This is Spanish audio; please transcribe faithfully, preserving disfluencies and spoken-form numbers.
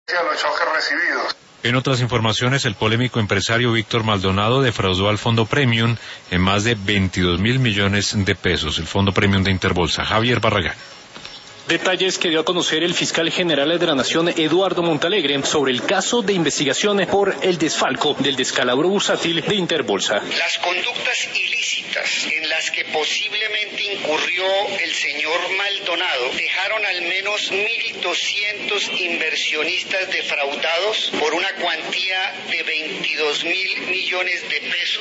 los choques recibidos. En otras informaciones, el polémico empresario Víctor Maldonado defraudó al Fondo Premium en más de veintidós mil millones de pesos, el Fondo Premium de Interbolsa. Javier Barragán. Detalles que dio a conocer el fiscal general de la Nación, Eduardo Montalegre, sobre el caso de investigación por el desfalco del descalabro bursátil de Interbolsa. Las conductas ilícitas en las que posiblemente incurrió el señor Maldonado dejaron al menos mil doscientos inversionistas defraudados por una cuantía de veintidós mil millones de pesos.